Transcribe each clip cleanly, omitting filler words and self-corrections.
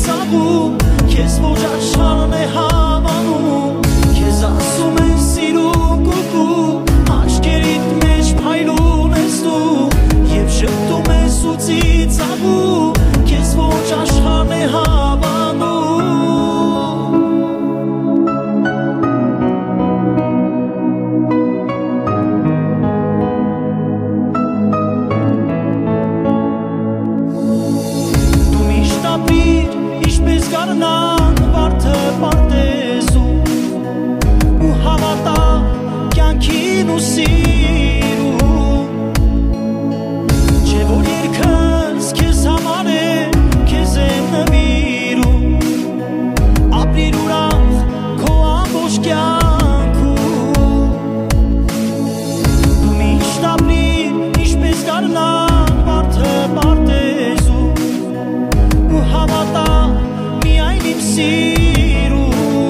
ծիծաղում Քեզ ոչ աշխարհն է հավանում Քեզ ասում են սիրում կուկու Աչքերիդ մեջ փայլուն ես դու Եվ շփթում ես ու ծիծաղում Քեզ ոչ աշխարհն է հավանում Ինչպես գարնան վարդը պարտեզում ու հավատա կյանքին ու սիրում Չէ որ երկս քեզ համար է քեզ եմ նվիրում ապրիր ուրախ քո ամբողջ կյանքում Դու միշտ ապրիր ինչպես գարնան վարդը պարտեզում ու հավատա միայն իմ սիրում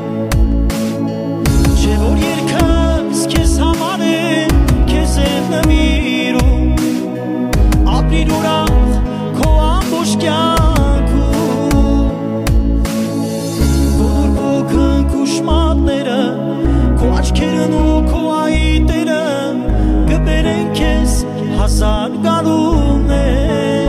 Չէ որ երկս քեզ համար է քեզ եմ նվիրում ապրիր ուրախ քո ամբողջ կյանքում Բոլոր փոքր ուշմատները քո աչքերն ու քո այտերը կբերեն քեզ հազար գարուններ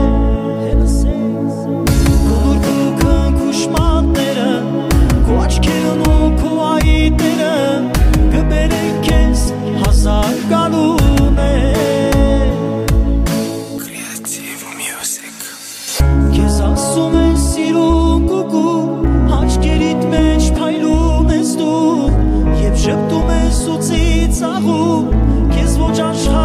Քո աչքերն ու քո այտերը կբերեն քեզ հազար գարուններ Creative Music Քեզ ասում են սիրում կուկու Աչքերիդ մեջ փայլուն ես դու Եվ շփթում ես ու ծիծաղում Քեզ ոչ աշխարհ